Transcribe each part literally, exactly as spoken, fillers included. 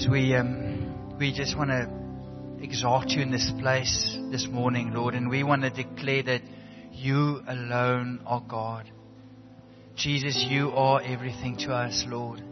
Jesus, we um, we just want to exalt you in this place this morning, Lord, and we want to declare that you alone are God. Jesus, you are everything to us, Lord.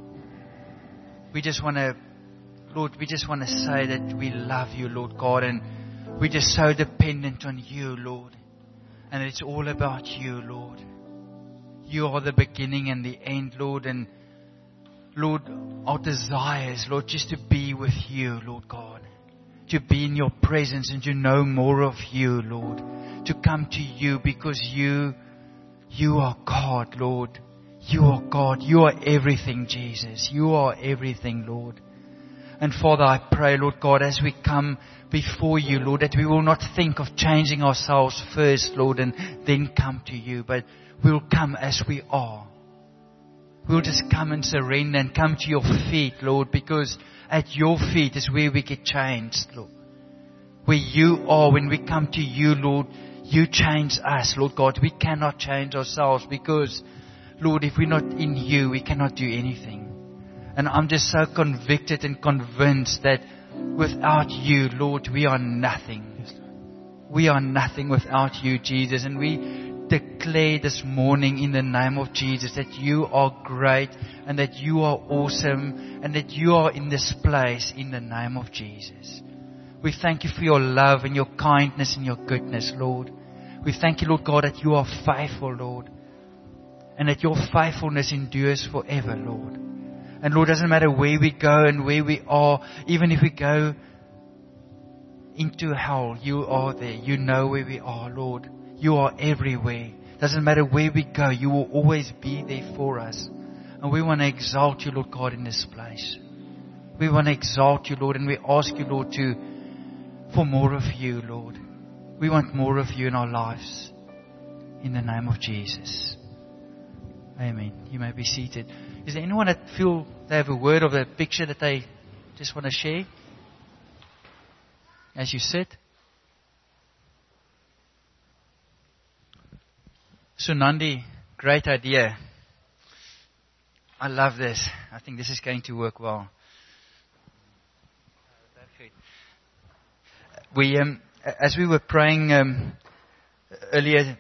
We just want to, Lord, we just want to say that we love you, Lord God, and we're just so dependent on you, Lord. And it's all about you, Lord. You are the beginning and the end, Lord, and Lord, our desires, Lord, just to be with you, Lord God. To be in your presence and to know more of you, Lord. To come to you because you, you are God, Lord. You are God. You are everything, Jesus. You are everything, Lord. And Father, I pray, Lord God, as we come before you, Lord, that we will not think of changing ourselves first, Lord, and then come to you, but we'll come as we are. We'll just come and surrender and come to your feet, Lord, because at your feet is where we get changed, Lord. Where you are, when we come to you, Lord, you change us, Lord God. We cannot change ourselves because, Lord, if we're not in you, we cannot do anything. And I'm just so convicted and convinced that without you, Lord, we are nothing. We are nothing without you, Jesus. And we declare this morning in the name of Jesus that you are great and that you are awesome and that you are in this place in the name of Jesus. We thank you for your love and your kindness and your goodness, Lord. We thank you, Lord God, that you are faithful, Lord, and that your faithfulness endures forever, Lord. And Lord, it doesn't matter where we go and where we are, even if we go into hell, you are there. You know where we are, Lord. You are everywhere. Doesn't matter where we go, you will always be there for us. And we want to exalt you, Lord God, in this place. We want to exalt you, Lord, and we ask you, Lord, to for more of you, Lord. We want more of you in our lives. In the name of Jesus. Amen. You may be seated. Is there anyone that feel they have a word of a picture that they just want to share? As you sit. Sunandi, great idea. I love this. I think this is going to work well. We, um, as we were praying um, earlier,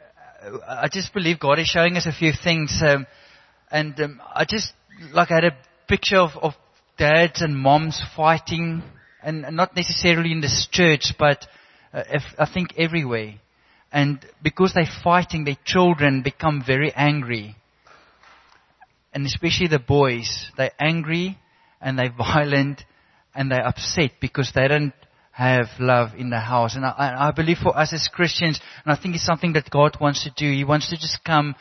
I just believe God is showing us a few things, um, and um, I just like I had a picture of, of dads and moms fighting, and not necessarily in this church, but uh, if, I think everywhere. And because they're fighting, their children become very angry. And especially the boys, they're angry and they're violent and they're upset because they don't have love in the house. And I, I believe for us as Christians, and I think it's something that God wants to do. He wants to just come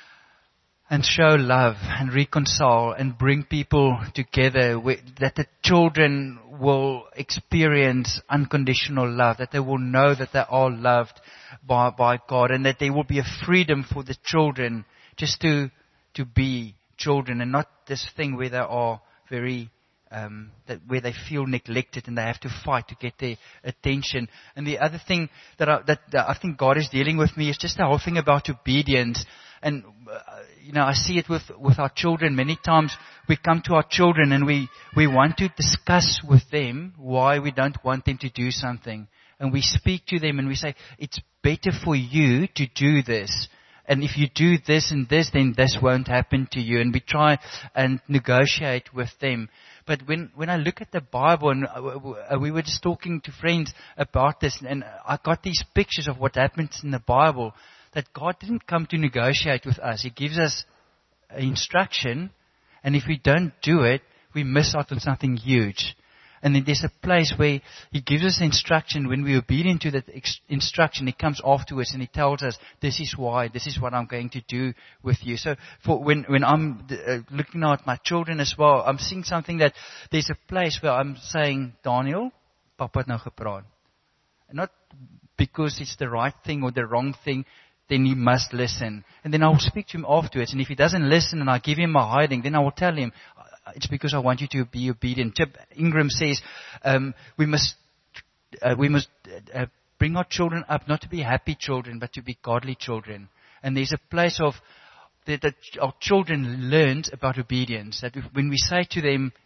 and show love and reconcile and bring people together, with, that the children will experience unconditional love, that they will know that they are loved by, by God, and that there will be a freedom for the children just to to be children, and not this thing where they are very um, that where they feel neglected and they have to fight to get their attention. And the other thing that I, that, that I think God is dealing with me is just the whole thing about obedience. And uh, you know, I see it with with our children. Many times we come to our children and we we want to discuss with them why we don't want them to do something. And we speak to them and we say, it's better for you to do this. And if you do this and this, then this won't happen to you. And we try and negotiate with them. But when, when I look at the Bible, and we were just talking to friends about this, and I got these pictures of what happens in the Bible, that God didn't come to negotiate with us. He gives us instruction, and if we don't do it, we miss out on something huge. And then there's a place where He gives us instruction. When we're obedient to that ex- instruction, He comes afterwards and He tells us, this is why, this is what I'm going to do with you. So for when, when I'm uh, looking at my children as well, I'm seeing something that there's a place where I'm saying, Daniel, Papa het nou gepraat. Not because it's the right thing or the wrong thing, then he must listen. And then I will speak to him afterwards. And if he doesn't listen and I give him a hiding, then I will tell him, it's because I want you to be obedient. Tip Ingram says um, we must uh, we must uh, bring our children up not to be happy children, but to be godly children. And there's a place of that, that our children learn about obedience. That if, when we say to them,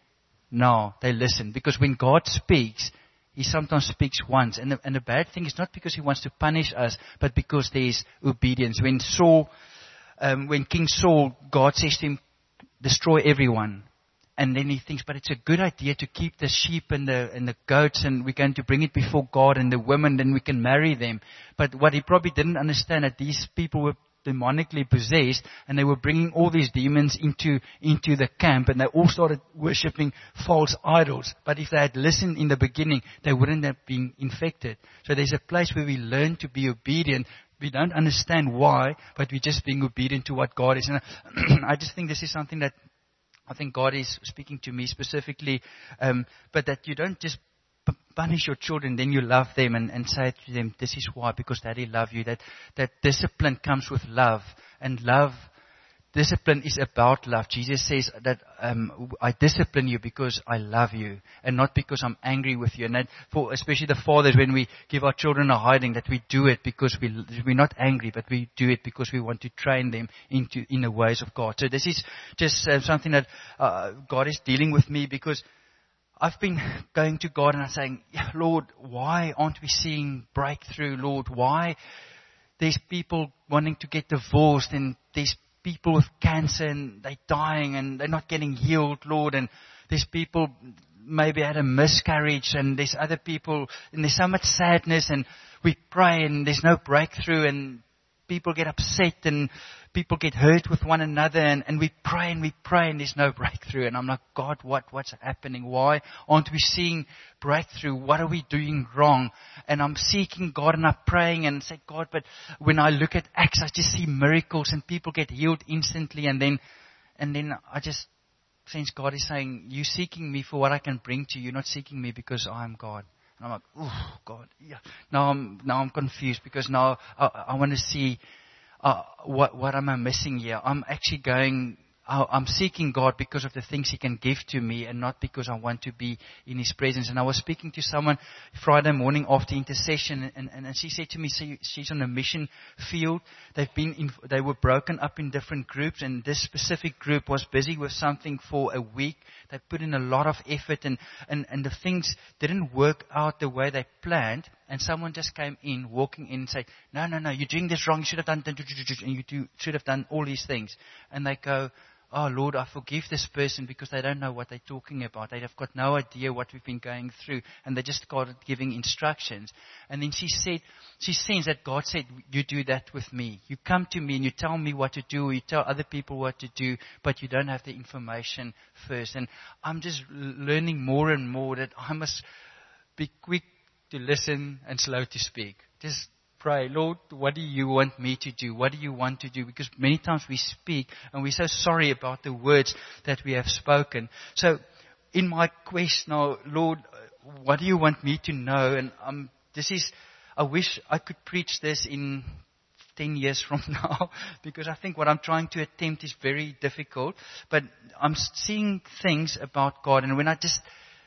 now they listen. Because when God speaks, He sometimes speaks once. And the, and the bad thing is not because He wants to punish us, but because there is obedience. When Saul, um, when King Saul, God says to him, destroy everyone. And then he thinks, but it's a good idea to keep the sheep and the and the goats, and we're going to bring it before God, and the women, then we can marry them. But what he probably didn't understand, that these people were demonically possessed, and they were bringing all these demons into into the camp, and they all started worshipping false idols. But if they had listened in the beginning, they wouldn't have been infected. So there's a place where we learn to be obedient. We don't understand why, but we're just being obedient to what God is. And I just think this is something that I think God is speaking to me specifically, um, but that you don't just p- punish your children, then you love them and, and say to them, this is why, because Daddy loves you. That that discipline comes with love, and love, discipline is about love. Jesus says that um, I discipline you because I love you, and not because I'm angry with you. And that for especially the fathers, when we give our children a hiding, that we do it because we we're not angry, but we do it because we want to train them into in the ways of God. So this is just uh, something that uh, God is dealing with me, because I've been going to God and I'm saying, yeah, Lord, why aren't we seeing breakthrough? Lord, why there's people wanting to get divorced, and there's people with cancer and they're dying and they're not getting healed, Lord. And there's people maybe had a miscarriage, and there's other people, and there's so much sadness, and we pray and there's no breakthrough, and people get upset and people get hurt with one another, and, and we pray and we pray and there's no breakthrough. And I'm like, God, what, what's happening? Why aren't we seeing breakthrough? What are we doing wrong? And I'm seeking God and I'm praying and say, God, but when I look at Acts, I just see miracles and people get healed instantly. And then, and then I just sense God is saying, you're seeking me for what I can bring to you. You're not seeking me because I'm God. And I'm like, oh God, yeah. Now I'm, now I'm confused, because now I, I want to see, Uh, what, what am I missing here? I'm actually going, uh, I'm seeking God because of the things He can give to me, and not because I want to be in His presence. And I was speaking to someone Friday morning after intercession, and, and, and she said to me, she, she's on a mission field. They've been in, they were broken up in different groups, and this specific group was busy with something for a week. They put in a lot of effort, and, and, and the things didn't work out the way they planned. And someone just came in, walking in and said, no, no, no, you're doing this wrong. You should have done, and you do, should have done all these things. And they go, oh Lord, I forgive this person, because they don't know what they're talking about. They have got no idea what we've been going through. And they just started giving instructions. And then she said, she sensed that God said, you do that with me. You come to me and you tell me what to do, or you tell other people what to do, but you don't have the information first. And I'm just learning more and more that I must be quick to listen and slow to speak. Just pray, Lord, what do you want me to do? What do you want to do? Because many times we speak and we're so sorry about the words that we have spoken. So in my quest now, Lord, what do you want me to know? And um, this is, I wish I could preach this in ten years from now, because I think what I'm trying to attempt is very difficult. But I'm seeing things about God, and when I just,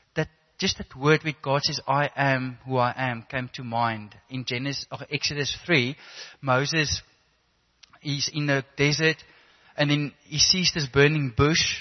Just that word with God says, I am who I am, came to mind. In Genesis, or Exodus three, Moses, he's in the desert, and then he sees this burning bush,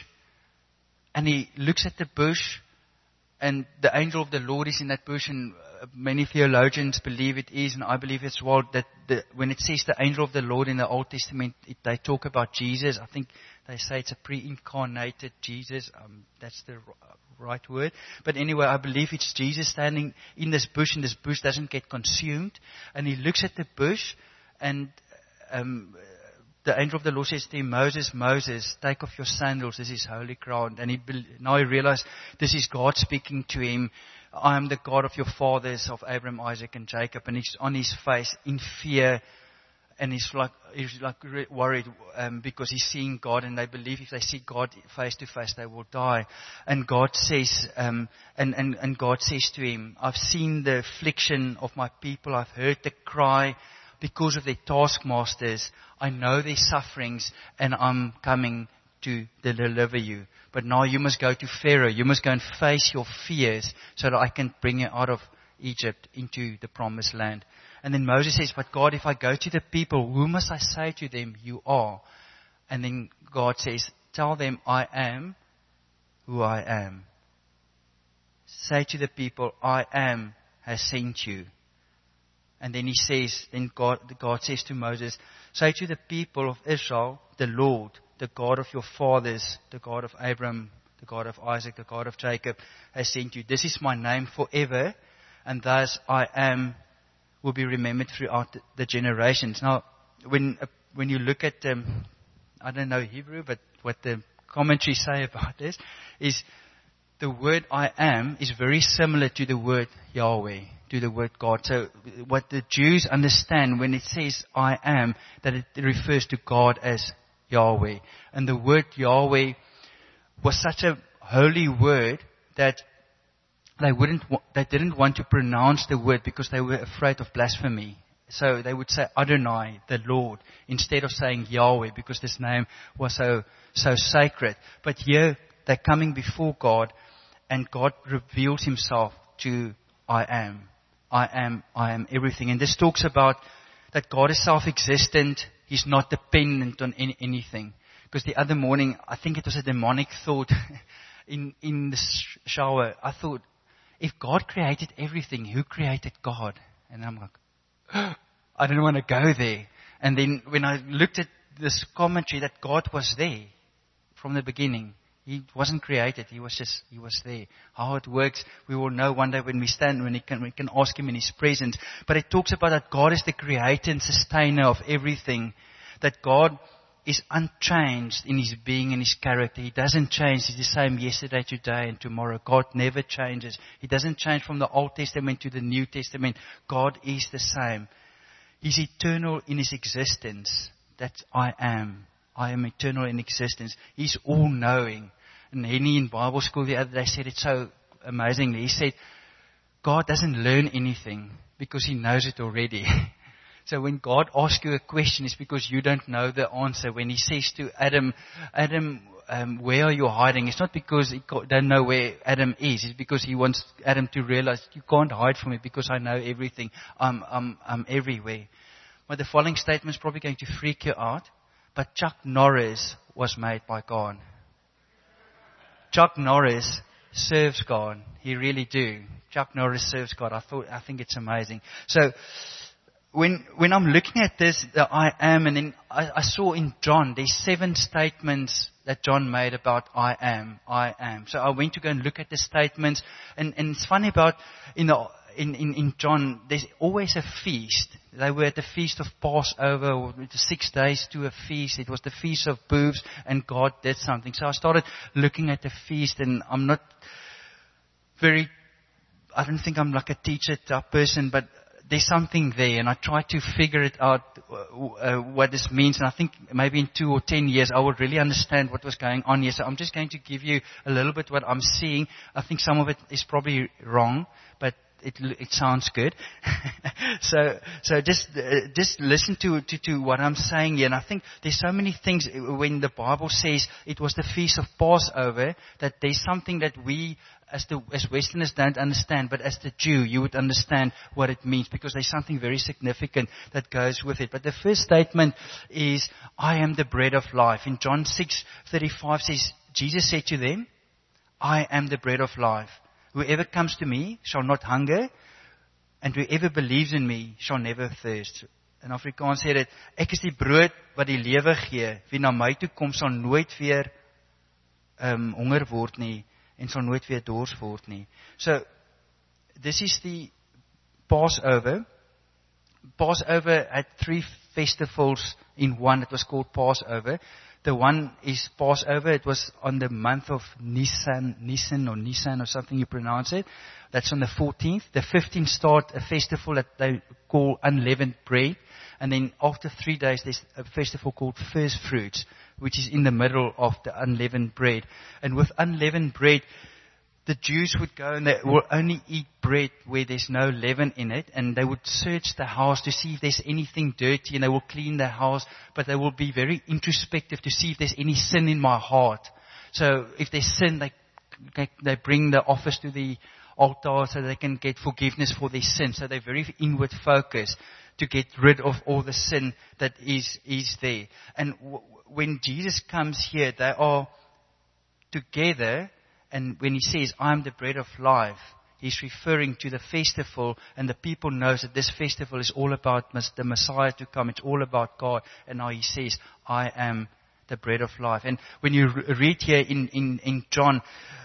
and he looks at the bush, and the angel of the Lord is in that bush, and many theologians believe it is, and I believe as well, that the, when it says the angel of the Lord in the Old Testament, it, they talk about Jesus. I think they say it's a pre-incarnated Jesus. Um, that's the right word. But anyway, I believe it's Jesus standing in this bush, and this bush doesn't get consumed. And he looks at the bush, and um, the angel of the Lord says to him, Moses, Moses, take off your sandals. This is holy ground. And he now he realized this is God speaking to him. I am the God of your fathers, of Abraham, Isaac, and Jacob. And he's on his face in fear. And he's like, he's like worried um, because he's seeing God, and they believe if they see God face to face, they will die. And God says, um, and, and, and God says to him, I've seen the affliction of my people. I've heard the cry because of their taskmasters. I know their sufferings, and I'm coming to deliver you. But now you must go to Pharaoh. You must go and face your fears so that I can bring you out of Egypt into the promised land. And then Moses says, but God, if I go to the people, who must I say to them, you are? And then God says, tell them I am who I am. say to the people, I am has sent you. And then he says, then God, God says to Moses, say to the people of Israel, the Lord, the God of your fathers, the God of Abraham, the God of Isaac, the God of Jacob, has sent you. This is my name forever, and thus I am will be remembered throughout the, the generations. Now, when uh, when you look at, um, I don't know Hebrew, but what the commentaries say about this is the word I am is very similar to the word Yahweh, to the word God. So what the Jews understand when it says I am, that it refers to God as Yahweh. And the word Yahweh was such a holy word that they wouldn't, they didn't want to pronounce the word because they were afraid of blasphemy. So they would say Adonai, the Lord, instead of saying Yahweh, because this name was so, so sacred. But here they're coming before God, and God reveals himself to I am. I am, I am everything. And this talks about that God is self-existent. He's not dependent on any, anything. Because the other morning, I think it was a demonic thought in, in the shower. I thought, if God created everything, who created God? And I'm like, oh, I don't want to go there. And then when I looked at this commentary that God was there from the beginning. He wasn't created. He was just, he was there. How it works, we will know one day when we stand, when we can, we can ask him in his presence. But it talks about that God is the creator and sustainer of everything. That God is unchanged in his being and his character. He doesn't change. He's the same yesterday, today, and tomorrow. God never changes. He doesn't change from the Old Testament to the New Testament. God is the same. He's eternal in his existence. That's I am. I am eternal in existence. He's all-knowing. And Henny in Bible school the other day said it so amazingly. He said, God doesn't learn anything because he knows it already. So when God asks you a question, it's because you don't know the answer. When he says to Adam, Adam, um, where are you hiding? It's not because he don't know where Adam is. It's because he wants Adam to realize, you can't hide from me because I know everything. I'm, I'm, I'm everywhere. But the following statement is probably going to freak you out. But Chuck Norris was made by God. Chuck Norris serves God. He really do. Chuck Norris serves God. I thought, I think it's amazing. So, when, when I'm looking at this, the I am, and then I, I saw in John, there's seven statements that John made about I am, I am. So I went to go and look at the statements, and, and it's funny about, in the, In, in, in John, there's always a feast. They were at the feast of Passover, or it was six days to a feast. It was the feast of booths, and God did something. So I started looking at the feast, and I'm not very, I don't think I'm like a teacher type person, but there's something there, and I try to figure it out, uh, what this means. And I think maybe in two or ten years, I would really understand what was going on here. So I'm just going to give you a little bit what I'm seeing. I think some of it is probably wrong, but It, it sounds good. so, so just, uh, just listen to, to, to what I'm saying here. And I think there's so many things when the Bible says it was the feast of Passover, that there's something that we as the, as Westerners don't understand, but as the Jew, you would understand what it means, because there's something very significant that goes with it. But the first statement is, I am the bread of life. In John six thirty-five says, Jesus said to them, I am the bread of life. Whoever comes to me shall not hunger, and whoever believes in me shall never thirst. In Afrikaans sê dit, ek is die brood wat die lewe gee. Wie na my toe kom sal nooit weer um, honger word nie, en sal nooit weer dors word nie. So, this is the Passover. Passover had three festivals in one. It was called Passover. The one is Passover. It was on the month of Nisan, Nisan or Nisan or something you pronounce it. That's on the fourteenth. The fifteenth start a festival that they call unleavened bread. And then after three days, there's a festival called first fruits, which is in the middle of the unleavened bread. And with unleavened bread, the Jews would go and they will only eat bread where there's no leaven in it, and they would search the house to see if there's anything dirty, and they will clean the house, but they will be very introspective to see if there's any sin in my heart. So if there's sin, they they bring the office to the altar so they can get forgiveness for their sin. So they're very inward focused to get rid of all the sin that is is there. And w- when Jesus comes here, they are together. And when he says, I am the bread of life, he's referring to the festival, and the people knows that this festival is all about the Messiah to come. It's all about God. And now he says, I am the bread of life. And when you read here in, in, in John,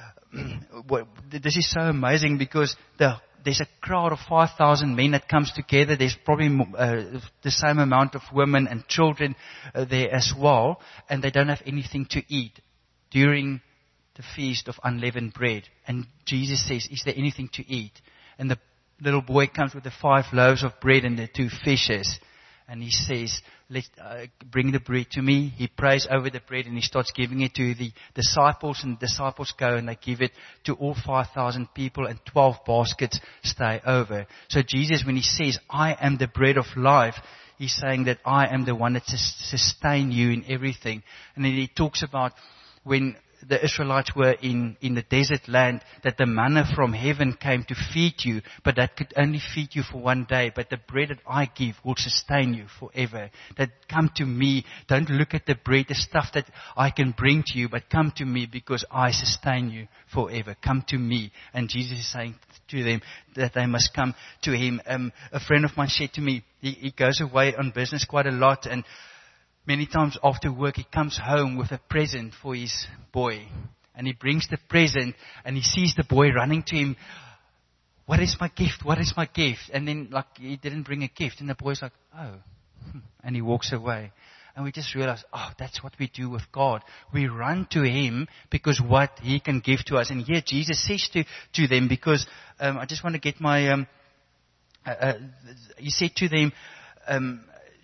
this is so amazing because the, there's a crowd of five thousand men that comes together. There's probably uh, the same amount of women and children uh, there as well. And they don't have anything to eat during the feast of unleavened bread. And Jesus says, is there anything to eat? And the little boy comes with the five loaves of bread and the two fishes. And he says, Let uh, bring the bread to me. He prays over the bread and he starts giving it to the disciples. And the disciples go and they give it to all five thousand people, and twelve baskets stay over. So Jesus, when he says, I am the bread of life, he's saying that I am the one that sustains you in everything. And then he talks about when the Israelites were in, in the desert land, that the manna from heaven came to feed you, but that could only feed you for one day. But the bread that I give will sustain you forever. That come to me. Don't look at the bread, the stuff that I can bring to you, but come to me because I sustain you forever. Come to me. And Jesus is saying to them that they must come to him. Um, a friend of mine said to me, he, he goes away on business quite a lot, and many times after work, he comes home with a present for his boy. And he brings the present and he sees the boy running to him. What is my gift? What is my gift? And then like he didn't bring a gift. And the boy's like, oh. And he walks away. And we just realize, oh, that's what we do with God. We run to him because what he can give to us. And here Jesus says to, to them, because um, I just want to get my, um, uh, uh, he said to them, um,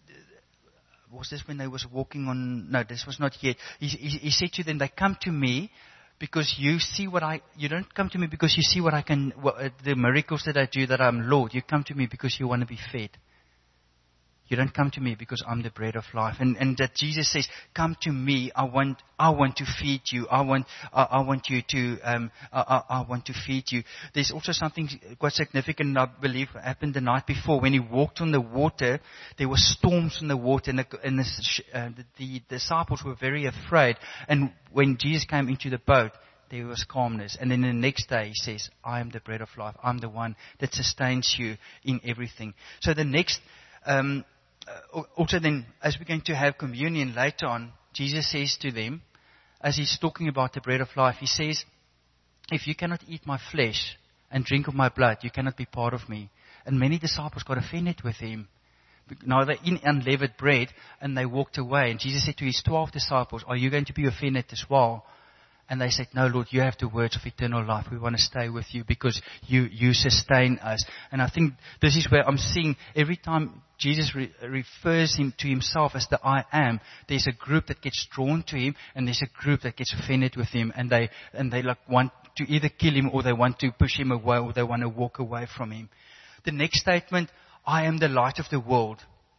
was this when they was walking on? No, this was not yet. He, he, he said to them, they come to me because you see what I, you don't come to me because you see what I can, what, uh, the miracles that I do, that I'm Lord. You come to me because you want to be fed. You don't come to me because I'm the bread of life. And, and that Jesus says, come to me. I want, I want to feed you. I want, I, I want you to, um, I, I, I want to feed you. There's also something quite significant, I believe, happened the night before. When he walked on the water, there were storms on the water, and the, and the, uh, the, the disciples were very afraid. And when Jesus came into the boat, there was calmness. And then the next day he says, I am the bread of life. I'm the one that sustains you in everything. So the next, um, Uh, also then, as we're going to have communion later on, Jesus says to them, as he's talking about the bread of life, he says, if you cannot eat my flesh and drink of my blood, you cannot be part of me. And many disciples got offended with him. Now they're in unleavened bread, and they walked away. And Jesus said to his twelve disciples, are you going to be offended as well? And they said, no, Lord, you have the words of eternal life. We want to stay with you because you, you sustain us. And I think this is where I'm seeing every time Jesus re- refers him to himself as the I am, there's a group that gets drawn to him, and there's a group that gets offended with him, and they, and they like want to either kill him, or they want to push him away, or they want to walk away from him. The next statement, I am the light of the world.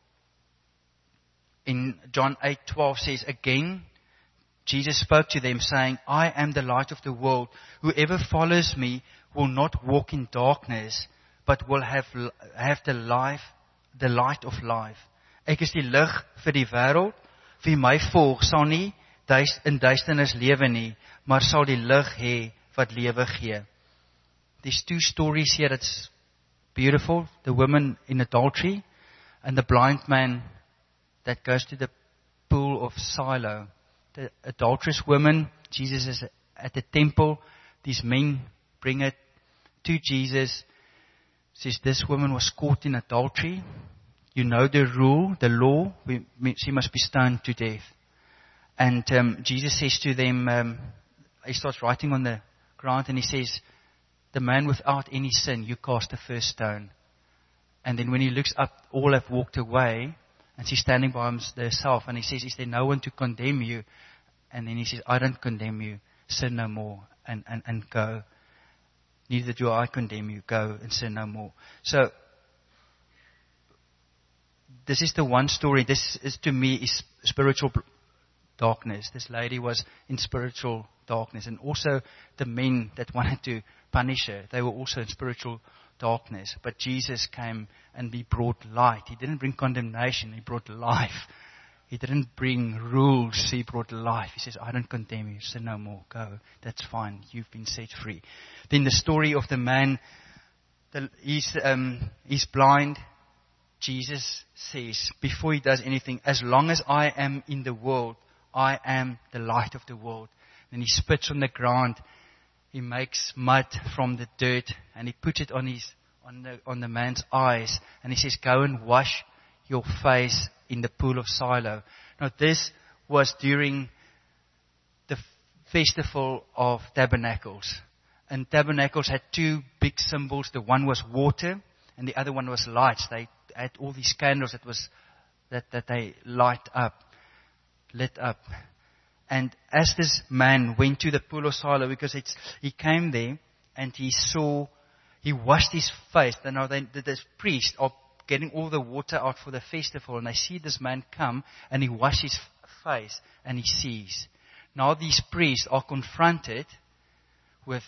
In John eight twelve says, again, Jesus spoke to them saying, I am the light of the world. Whoever follows me will not walk in darkness, but will have, have the life, the light of life. Ek is die lig vir die wêreld. Wie my volg sal nie in duisternis lewe nie, maar sal die lig hê wat lewe gee. There's two stories here that's beautiful. The woman in adultery and the blind man that goes to the pool of Siloam. The adulterous woman, Jesus is at the temple. These men bring it to Jesus. Says this woman was caught in adultery. You know the rule, the law. We, she must be stoned to death. And um, Jesus says to them, um, he starts writing on the ground, and he says, the man without any sin, you cast the first stone. And then when he looks up, all have walked away. And she's standing by herself, and he says, is there no one to condemn you? And then he says, I don't condemn you. Sin no more, and, and, and go. Neither do I condemn you. Go and sin no more. So, this is the one story. This is, to me, is spiritual darkness. This lady was in spiritual darkness. And also the men that wanted to punish her, they were also in spiritual darkness. But Jesus came and he brought light. He didn't bring condemnation. He brought life He didn't bring rules, he brought life. He says, I don't condemn you, sin no more, go. That's fine, you've been set free. Then the story of the man, the, he's, um, he's blind. Jesus says, before he does anything, as long as I am in the world, I am the light of the world. Then he spits on the ground, he makes mud from the dirt, and he puts it on his, on the, on the man's eyes, and he says, go and wash your face in the pool of Siloam. Now this was during the festival of tabernacles. And tabernacles had two big symbols. The one was water and the other one was lights. They had all these candles that was that, that they light up, lit up. And as this man went to the pool of Siloam, because it's, he came there and he saw, he washed his face. And now they, the priest are getting all the water out for the festival, and they see this man come, and he washes his face, and he sees. Now these priests are confronted with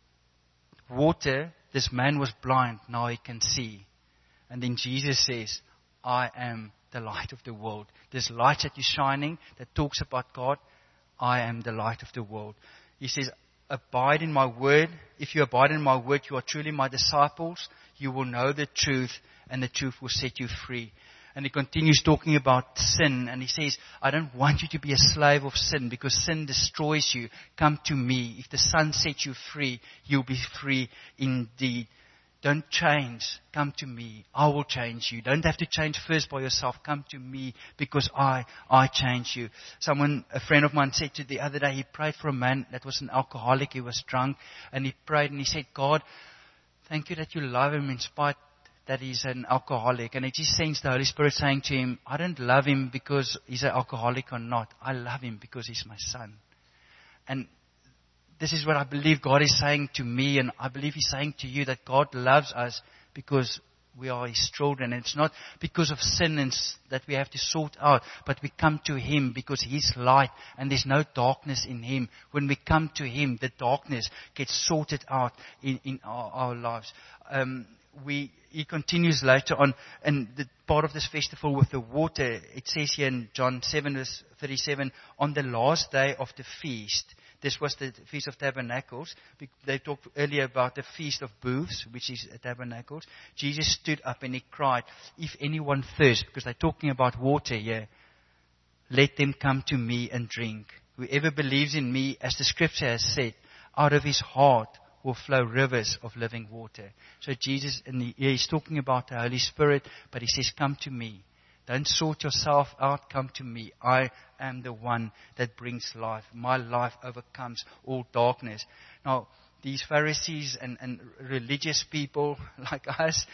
water. This man was blind, now he can see. And then Jesus says, I am the light of the world. This light that is shining, that talks about God, I am the light of the world. He says, abide in my word. If you abide in my word, you are truly my disciples. You will know the truth, and the truth will set you free. And he continues talking about sin, and he says, I don't want you to be a slave of sin, because sin destroys you. Come to me. If the Son sets you free, you'll be free indeed. Don't change. Come to me. I will change you. Don't have to change first by yourself. Come to me, because I, I change you. Someone, a friend of mine said to the other day, he prayed for a man that was an alcoholic. He was drunk, and he prayed and he said, God, thank you that you love him in spite that he's an alcoholic. And it just sensed the Holy Spirit saying to him, I don't love him because he's an alcoholic or not. I love him because he's my son. And this is what I believe God is saying to me, and I believe He's saying to you, that God loves us because we are His children. And it's not because of sin and that we have to sort out, but we come to Him because He's light and there's no darkness in Him. When we come to Him, the darkness gets sorted out in, in our, our lives. Um, we, he continues later on, and the part of this festival with the water, it says here in John seven verse thirty-seven, on the last day of the feast. This was the Feast of Tabernacles. They talked earlier about the Feast of Booths, which is Tabernacles. Jesus stood up and He cried, if anyone thirsts, because they're talking about water here, let them come to me and drink. Whoever believes in me, as the scripture has said, out of his heart will flow rivers of living water. So Jesus, and he, He's talking about the Holy Spirit, but He says, come to me. Don't sort yourself out. Come to me. I am the one that brings life. My life overcomes all darkness. Now, these Pharisees and, and religious people like us,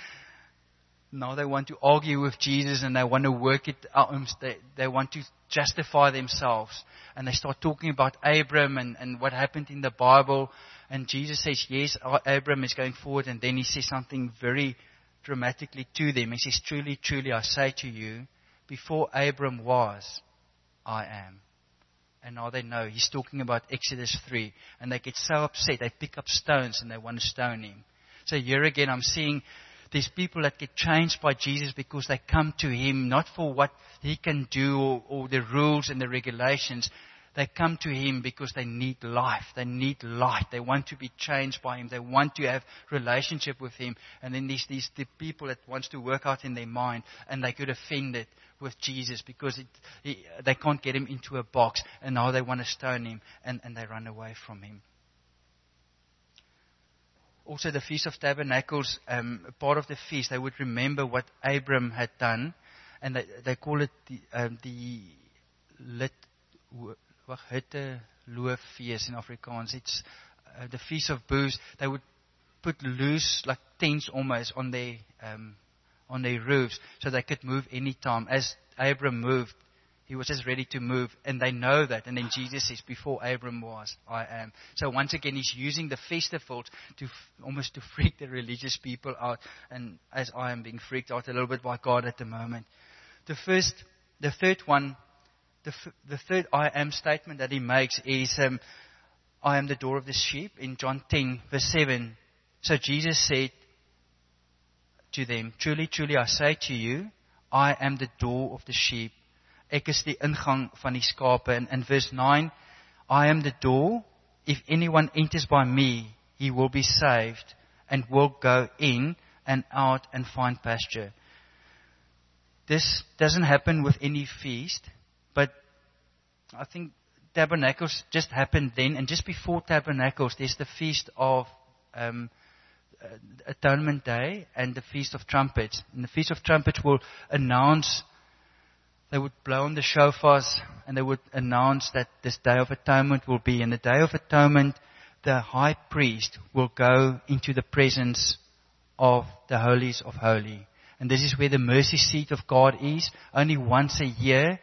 now they want to argue with Jesus and they want to work it out. They, they want to justify themselves. And they start talking about Abraham and, and what happened in the Bible. And Jesus says, yes, Abraham is going forward. And then He says something very dramatically to them. He says, truly, truly, I say to you, before Abram was, I am. And now they know. He's talking about Exodus three. And they get so upset. They pick up stones and they want to stone Him. So here again, I'm seeing these people that get changed by Jesus because they come to Him, not for what He can do or, or the rules and the regulations. They come to Him because they need life. They need light. They want to be changed by Him. They want to have relationship with Him. And then these these the people that wants to work out in their mind, and they get offended with Jesus because it, he, they can't get Him into a box, and now they want to stone Him, and, and they run away from Him. Also, the Feast of Tabernacles, um, part of the feast, they would remember what Abram had done, and they they call it the um, the lit. Wag hitte looffees in Afrikaans. It's uh, the Feast of Booths. They would put loose, like tents almost, on their um, on their roofs, so they could move any time. As Abram moved, he was just ready to move, and they know that. And then Jesus says, "Before Abram was, I am." So once again, He's using the festivals to f- almost to freak the religious people out, and as I am being freaked out a little bit by God at the moment. The first, the third one. The, f- the third I am statement that He makes is, um, I am the door of the sheep, in John ten, verse seven. So Jesus said to them, truly, truly, I say to you, I am the door of the sheep. ek is die ingang van die skape. And in verse nine, I am the door. If anyone enters by me, he will be saved and will go in and out and find pasture. This doesn't happen with any feast, but I think Tabernacles just happened then, and just before Tabernacles, there's the Feast of um, Atonement Day and the Feast of Trumpets. And the Feast of Trumpets will announce, they would blow on the shofars, and they would announce that this Day of Atonement will be. And the Day of Atonement, the high priest will go into the presence of the holies of holy. And this is where the mercy seat of God is. Only once a year,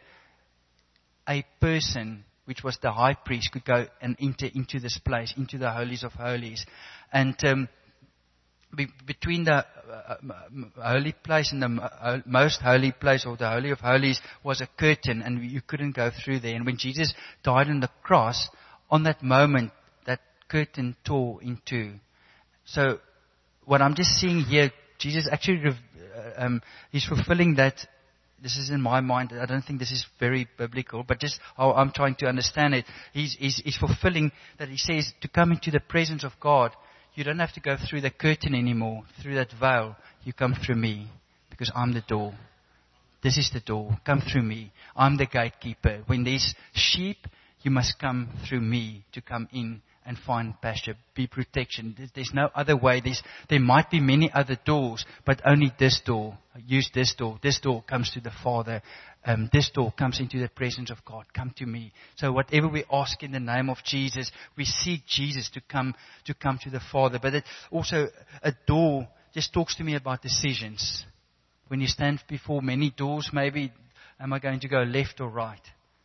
a person, which was the high priest, could go and enter into this place, into the holies of holies. And um, be, between the uh, holy place and the uh, most holy place, or the holy of holies, was a curtain, and you couldn't go through there. And when Jesus died on the cross, on that moment, that curtain tore in two. So what I'm just seeing here, Jesus actually, uh, um, he's fulfilling that. This is in my mind. I don't think this is very biblical, but just how I'm trying to understand it. He's, he's, he's fulfilling that. He says to come into the presence of God, you don't have to go through the curtain anymore, through that veil. You come through me, because I'm the door. This is the door. Come through me. I'm the gatekeeper. When there's sheep, you must come through me to come in and find pasture, be protection. There's no other way. There's, there might be many other doors, but only this door. Use this door. This door comes to the Father. Um, this door comes into the presence of God. Come to me. So whatever we ask in the name of Jesus, we seek Jesus to come to come to the Father. But it also, a door just talks to me about decisions. When you stand before many doors, maybe, am I going to go left or right?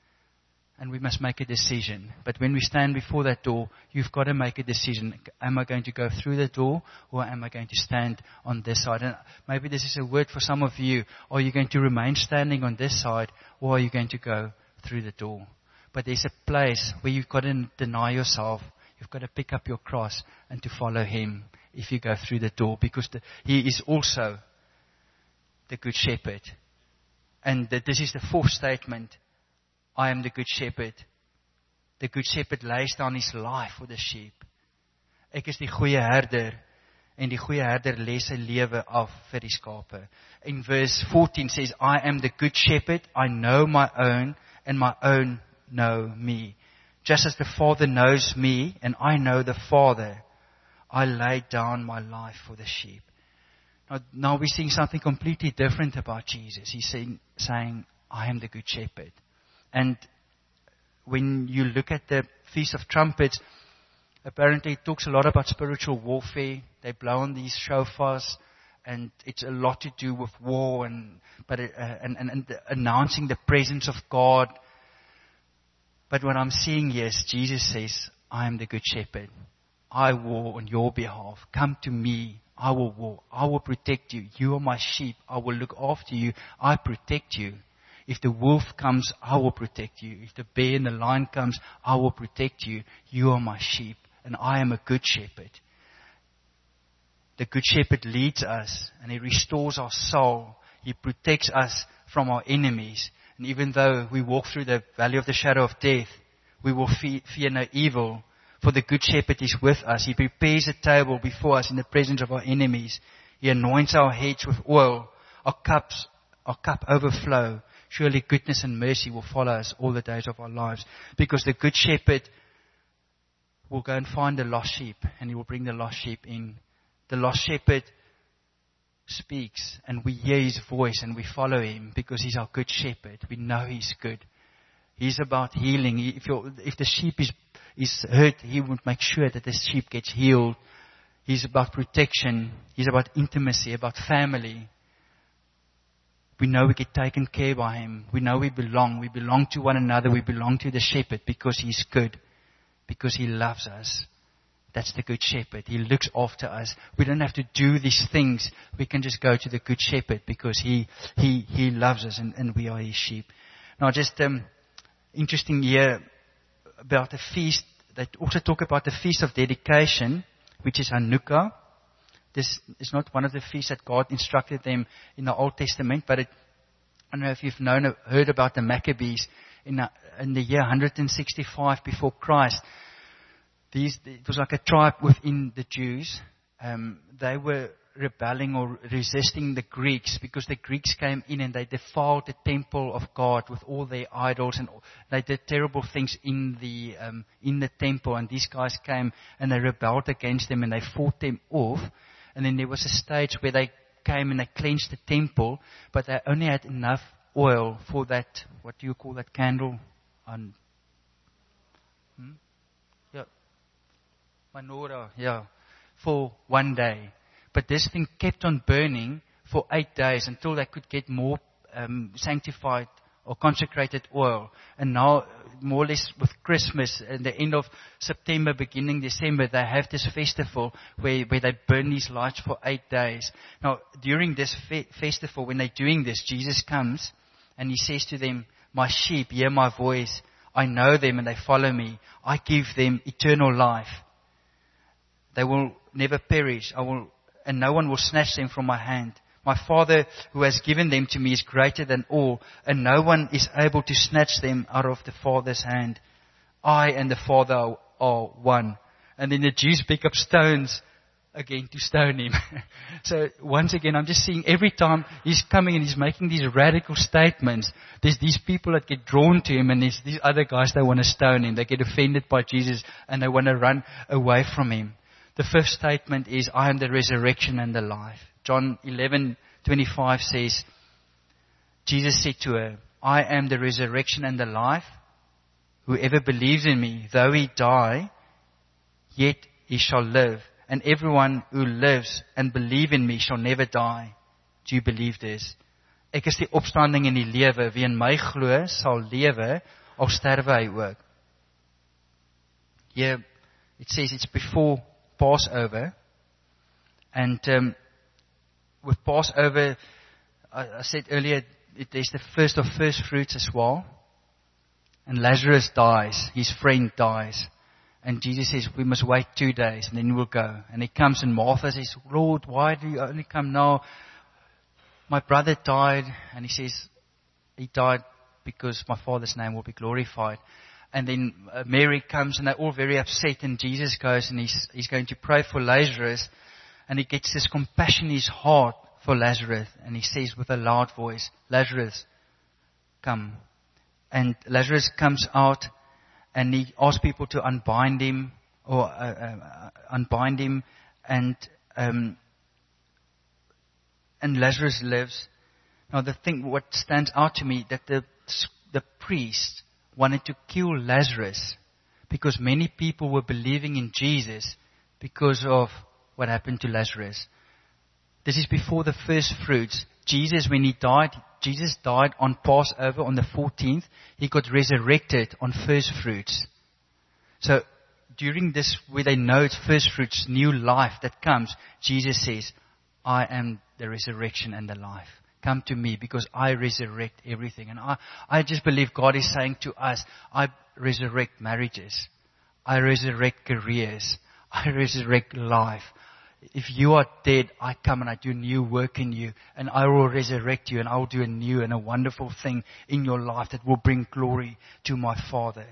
And we must make a decision. But when we stand before that door, you've got to make a decision. Am I going to go through the door, or am I going to stand on this side? And maybe this is a word for some of you. Are you going to remain standing on this side, or are you going to go through the door? But there's a place where you've got to deny yourself. You've got to pick up your cross and to follow Him if you go through the door. Because the, He is also the Good Shepherd. And that this is the fourth statement. I am the good shepherd. The good shepherd lays down his life for the sheep. Ek is die goeie herder. En die goeie herder lê sy lewe af vir die skape. In verse fourteen says, I am the good shepherd. I know my own, and my own know me. Just as the Father knows me, and I know the Father, I lay down my life for the sheep. Now, now we're seeing something completely different about Jesus. He's saying, saying, I am the good shepherd. And when you look at the Feast of Trumpets, apparently it talks a lot about spiritual warfare. They blow on these shofars, and it's a lot to do with war and but it, uh, and, and, and announcing the presence of God. But what I'm seeing here is Jesus says, I am the good shepherd. I war on your behalf. Come to me. I will war. I will protect you. You are my sheep. I will look after you. I protect you. If the wolf comes, I will protect you. If the bear and the lion comes, I will protect you. You are my sheep, and I am a good shepherd. The good shepherd leads us, and he restores our soul. He protects us from our enemies. And even though we walk through the valley of the shadow of death, we will fear, fear no evil. For the good shepherd is with us. He prepares a table before us in the presence of our enemies. He anoints our heads with oil. Our cups, our cup overflow. Surely goodness and mercy will follow us all the days of our lives. Because the good shepherd will go and find the lost sheep, and he will bring the lost sheep in. The lost shepherd speaks, and we hear his voice, and we follow him because he's our good shepherd. We know he's good. He's about healing. If, you're, if the sheep is, is hurt, he would make sure that the sheep gets healed. He's about protection. He's about intimacy, about family. We know we get taken care by him. We know we belong. We belong to one another. We belong to the shepherd because he's good. Because he loves us. That's the good shepherd. He looks after us. We don't have to do these things. We can just go to the good shepherd because he he he loves us, and, and we are his sheep. Now, just um, interesting here about the feast. They also talk about the feast of dedication, which is Hanukkah. This is not one of the feasts that God instructed them in the Old Testament, but it I don't know if you've known, heard about the Maccabees in, uh, in the year one sixty-five before Christ. These, it was like a tribe within the Jews. Um, they were rebelling or resisting the Greeks because the Greeks came in and they defiled the temple of God with all their idols, and they did terrible things in the um, in the temple. And these guys came and they rebelled against them and they fought them off. And then there was a stage where they came and they cleansed the temple, but they only had enough oil for that. What do you call that candle? On hmm? yeah, menorah. Yeah, for one day. But this thing kept on burning for eight days until they could get more um, sanctified or consecrated oil. And now, more or less with Christmas, at the end of September, beginning December, they have this festival where, where they burn these lights for eight days. Now, during this fe- festival, when they're doing this, Jesus comes and he says to them, "My sheep hear my voice. I know them and they follow me. I give them eternal life. They will never perish. I will and no one will snatch them from my hand. My Father who has given them to me is greater than all, and no one is able to snatch them out of the Father's hand. I and the Father are, are one." And then the Jews pick up stones again to stone him. So once again, I'm just seeing every time he's coming and he's making these radical statements, there's these people that get drawn to him, and there's these other guys that want to stone him. They get offended by Jesus and they want to run away from him. The fifth statement is, "I am the resurrection and the life." John eleven twenty-five says, Jesus said to her, "I am the resurrection and the life. Whoever believes in me, though he die, yet he shall live. And everyone who lives and believes in me shall never die." Do you believe this? Ek is die opstanding en die lewe. Wie in my glo, sal lewe, al sterwe hy ook. Here, it says it's before Passover, and um, with Passover, I, I said earlier, it, there's the first of first fruits as well, and Lazarus dies, his friend dies, and Jesus says, "We must wait two days, and then we'll go." And he comes, and Martha says, "Lord, why do you only come now? My brother died," and he says, "He died because my Father's name will be glorified." And then uh, Mary comes and they're all very upset, and Jesus goes and he's, he's going to pray for Lazarus, and he gets this compassion in his heart for Lazarus, and he says with a loud voice, "Lazarus, come." And Lazarus comes out and he asks people to unbind him, or uh, uh, unbind him, and um, and Lazarus lives. Now the thing, what stands out to me, that the the priest wanted to kill Lazarus because many people were believing in Jesus because of what happened to Lazarus. This is before the first fruits. Jesus, when he died, Jesus died on Passover on the fourteenth. He got resurrected on first fruits. So during this, where they know it's first fruits, new life that comes, Jesus says, "I am the resurrection and the life. Come to me because I resurrect everything." And I, I just believe God is saying to us, I resurrect marriages. I resurrect careers. I resurrect life. If you are dead, I come and I do new work in you. And I will resurrect you, and I will do a new and a wonderful thing in your life that will bring glory to my Father.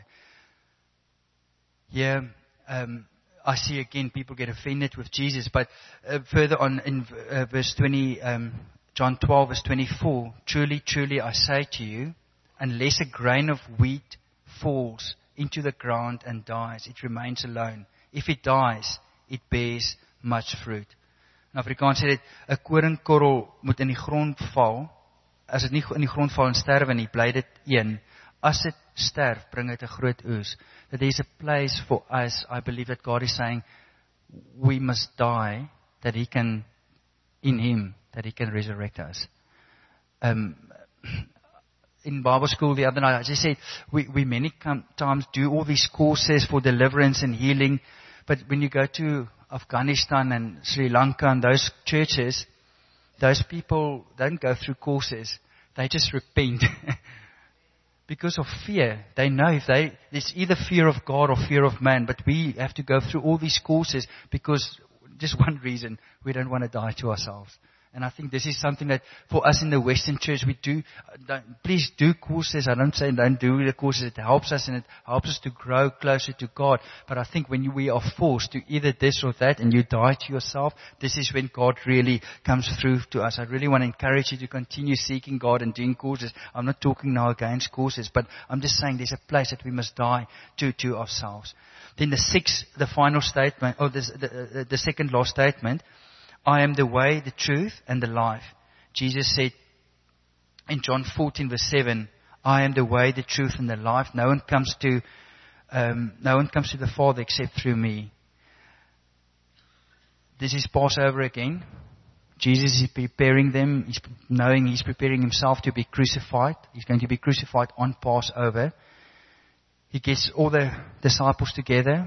Here, um, I see again people get offended with Jesus. But uh, further on in uh, verse twenty, um, John twelve, verse twenty-four, "Truly, truly, I say to you, unless a grain of wheat falls into the ground and dies, it remains alone. If it dies, it bears much fruit." In Afrikaans sê dit, 'n koringkorrel moet in die grond val. As dit nie in die grond val en sterwe nie, bly dit een. As dit sterf, bring dit 'n groot oes. That there is a place for us. I believe that God is saying, we must die, that He can, in Him, that He can resurrect us. Um, in Bible school the other night, I just said, we, we many times do all these courses for deliverance and healing, but when you go to Afghanistan and Sri Lanka and those churches, those people don't go through courses. They just repent. Because of fear. They know if they, it's either fear of God or fear of man, but we have to go through all these courses because just one reason, we don't want to die to ourselves. And I think this is something that for us in the Western church, we do, don't, please do courses. I don't say don't do the courses. It helps us and it helps us to grow closer to God. But I think when you, we are forced to either this or that and you die to yourself, this is when God really comes through to us. I really want to encourage you to continue seeking God and doing courses. I'm not talking now against courses, but I'm just saying there's a place that we must die to, to ourselves. Then the sixth, the final statement, or this, the, the, the second last statement, I am the way, the truth, and the life. Jesus said in John fourteen verse seven, I am the way, the truth, and the life. No one comes to, um, no one comes to the Father except through me. This is Passover again. Jesus is preparing them, he's knowing he's preparing himself to be crucified. He's going to be crucified on Passover. He gets all the disciples together.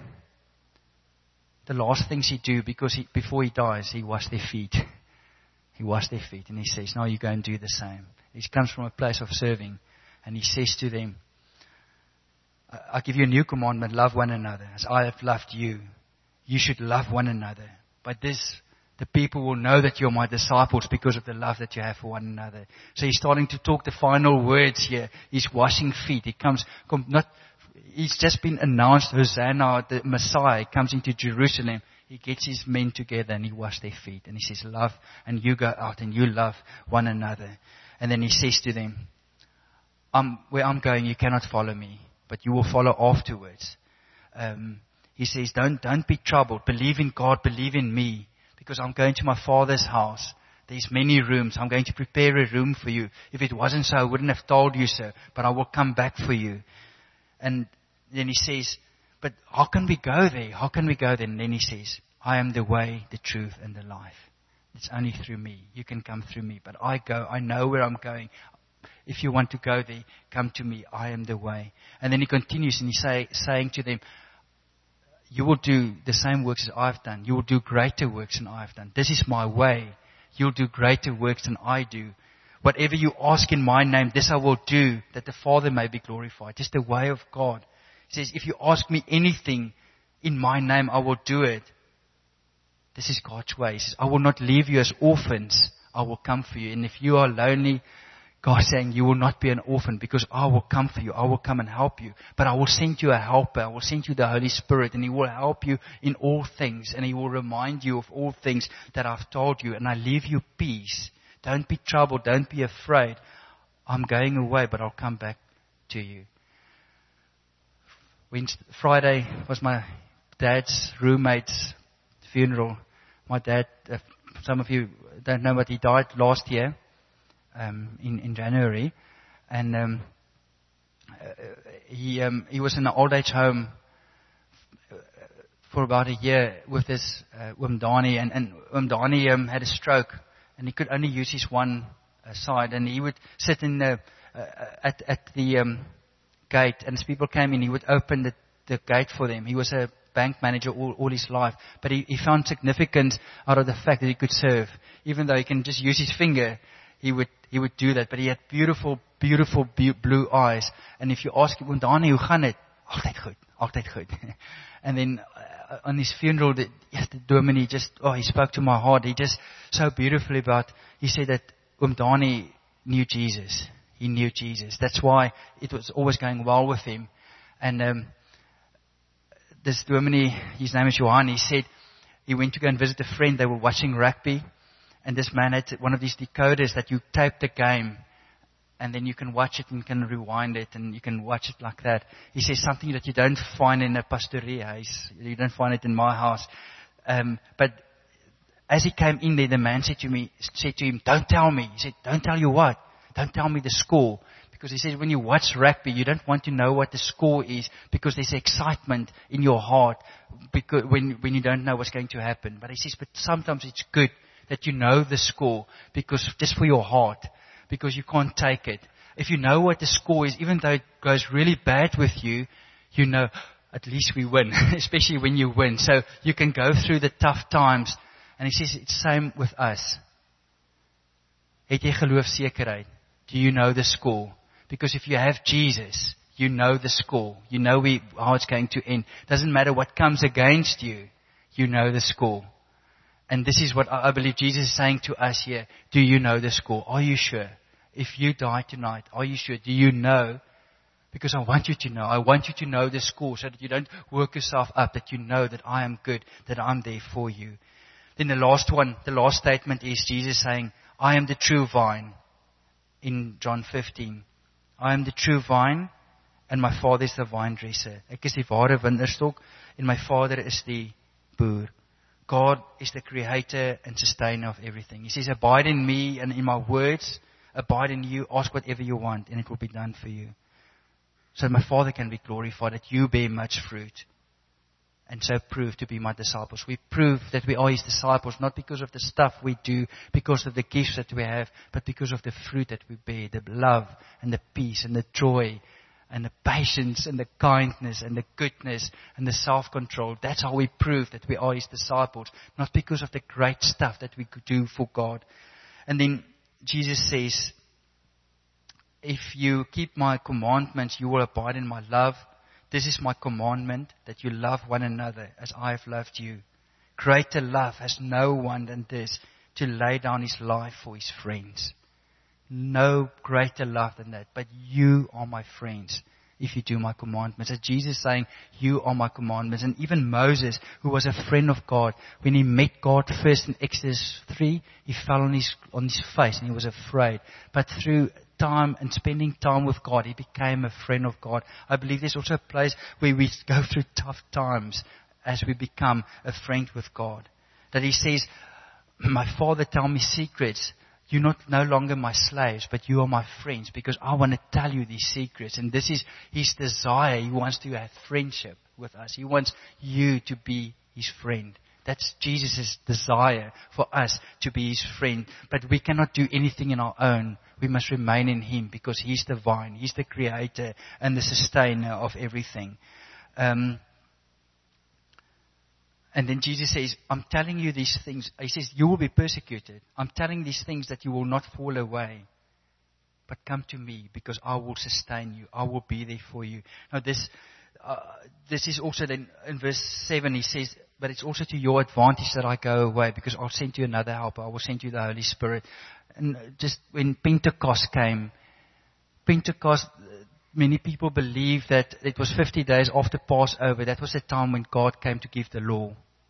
The last things he do, because he, before he dies, he washed their feet. He washed their feet. And he says, now you go and do the same. He comes from a place of serving. And he says to them, I give you a new commandment, love one another. As I have loved you, you should love one another. By this, the people will know that you're my disciples because of the love that you have for one another. So he's starting to talk the final words here. He's washing feet. He comes, come, not... He's just been announced, Hosanna, the Messiah, comes into Jerusalem. He gets his men together and he washes their feet. And he says, love, and you go out and you love one another. And then he says to them, I'm, where I'm going, you cannot follow me, but you will follow afterwards. Um, he says, don't, don't be troubled. Believe in God, believe in me, because I'm going to my Father's house. There's many rooms. I'm going to prepare a room for you. If it wasn't so, I wouldn't have told you so, but I will come back for you. And then he says, but how can we go there? How can we go there? And then he says, I am the way, the truth, and the life. It's only through me. You can come through me. But I go, I know where I'm going. If you want to go there, come to me. I am the way. And then he continues and he's say, saying to them, you will do the same works as I've done. You will do greater works than I've done. This is my way. You'll do greater works than I do. Whatever you ask in my name, this I will do, that the Father may be glorified. Just the way of God. He says, if you ask me anything in my name, I will do it. This is God's way. He says, I will not leave you as orphans. I will come for you. And if you are lonely, God is saying, you will not be an orphan because I will come for you. I will come and help you. But I will send you a helper. I will send you the Holy Spirit, and He will help you in all things. And He will remind you of all things that I've told you. And I leave you peace. Don't be troubled. Don't be afraid. I'm going away, but I'll come back to you. Wednesday, Friday was my dad's roommate's funeral. My dad, uh, some of you don't know, but he died last year um, in, in January. And um, uh, he um, he was in an old age home for about a year with this uh, Umdani. And, and Umdani um, had a stroke. And he could only use his one uh, side, and he would sit in the uh, at at the um, gate, and as people came in, he would open the, the gate for them. He was a bank manager all, all his life, but he, he found significance out of the fact that he could serve, even though he can just use his finger. He would he would do that, but he had beautiful, beautiful blue eyes. And if you ask him, Dani, hoe gaan het? Altyd goed, altyd goed. And then uh, on his funeral, the, yes, the dominee just, oh, he spoke to my heart. He just so beautifully about, he said that Oom Dani knew Jesus. He knew Jesus. That's why it was always going well with him. And um, this dominee, his name is Johan, he said he went to go and visit a friend. They were watching rugby. And this man had one of these decoders that you tape the game. And then you can watch it and you can rewind it and you can watch it like that. He says something that you don't find in a pastorie house. You don't find it in my house. Um, but as he came in there, the man said to me, said to him, don't tell me. He said, don't tell you what? Don't tell me the score. Because he said when you watch rugby, you don't want to know what the score is because there's excitement in your heart because when, when you don't know what's going to happen. But he says, but sometimes it's good that you know the score because just for your heart. Because you can't take it. If you know what the score is, even though it goes really bad with you, you know, at least we win. Especially when you win. So you can go through the tough times. And he says it's the same with us. Het jy geloofsekerheid? Do you know the score? Because if you have Jesus, you know the score. You know we, how it's going to end. Doesn't matter what comes against you. You know the score. And this is what I believe Jesus is saying to us here. Do you know the score? Are you sure? If you die tonight, are you sure? Do you know? Because I want you to know. I want you to know the score so that you don't work yourself up, that you know that I am good, that I'm there for you. Then the last one, the last statement is Jesus saying, I am the true vine in John fifteen. I am the true vine and my Father is the vine dresser. Ek is die ware winterstok en my Vader is die boer. God is the creator and sustainer of everything. He says, abide in me and in my words, abide in you, ask whatever you want and it will be done for you. So my Father can be glorified, that you bear much fruit. And so prove to be my disciples. We prove that we are His disciples, not because of the stuff we do, because of the gifts that we have, but because of the fruit that we bear, the love and the peace and the joy and the patience and the kindness and the goodness and the self-control. That's how we prove that we are His disciples, not because of the great stuff that we could do for God. And then Jesus says, if you keep my commandments, you will abide in my love. This is my commandment, that you love one another as I have loved you. Greater love has no one than this, to lay down his life for his friends. No greater love than that. But you are my friends if you do my commandments. As Jesus is saying, you are my commandments. And even Moses, who was a friend of God, when he met God first in Exodus three, he fell on his, on his face and he was afraid. But through time and spending time with God, he became a friend of God. I believe there's also a place where we go through tough times as we become a friend with God. That he says, my Father tell me secrets. You're not no longer my slaves, but you are my friends, because I want to tell you these secrets. And this is his desire. He wants to have friendship with us. He wants you to be his friend. That's Jesus' desire, for us to be his friend. But we cannot do anything in our own. We must remain in him, because he's the vine. He's the creator and the sustainer of everything. Um, and then Jesus says, I'm telling you these things. He says, you will be persecuted. I'm telling these things that you will not fall away. But come to me, because I will sustain you. I will be there for you. Now this, uh, this is also then in verse seven, he says, but it's also to your advantage that I go away, because I'll send you another helper. I will send you the Holy Spirit. And just when Pentecost came, Pentecost, many people believe that it was fifty days after Passover. That was the time when God came to give the law.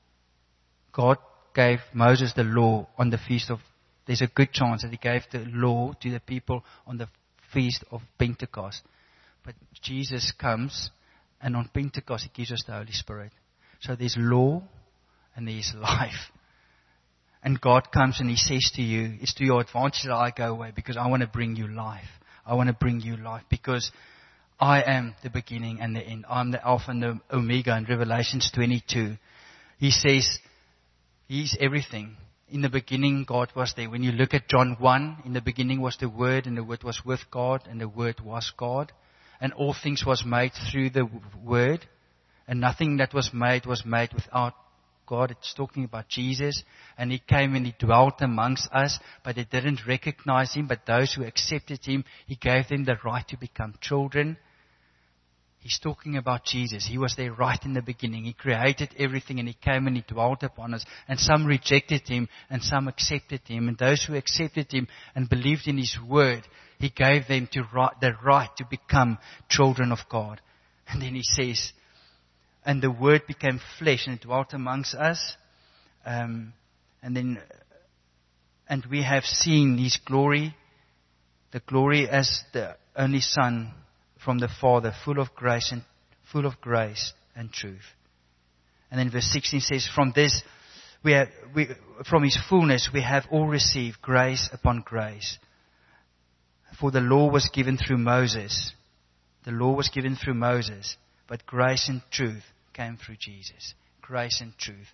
God gave Moses the law on the feast of, there's a good chance that he gave the law to the people on the feast of Pentecost. But Jesus comes, and on Pentecost he gives us the Holy Spirit. So there's law and there's life. And God comes and he says to you, it's to your advantage that I go away, because I want to bring you life. I want to bring you life, because I am the beginning and the end. I'm the Alpha and the Omega in Revelations twenty-two. He says, he's everything. In the beginning, God was there. When you look at John one, in the beginning was the Word, and the Word was with God, and the Word was God. And all things was made through the Word. And nothing that was made was made without God. It's talking about Jesus. And he came and he dwelt amongst us, but they didn't recognize him. But those who accepted him, he gave them the right to become children. He's talking about Jesus. He was there right in the beginning. He created everything, and he came and he dwelt upon us. And some rejected him and some accepted him. And those who accepted him and believed in his word, he gave them to right, the right to become children of God. And then he says, and the word became flesh and dwelt amongst us. Um, and then, and we have seen his glory, the glory as the only Son from the Father, full of grace and full of grace and truth. And then verse sixteen says, from this, we have, we, from his fullness, we have all received grace upon grace. For the law was given through Moses. The law was given through Moses, but grace and truth came through Jesus. Grace and truth.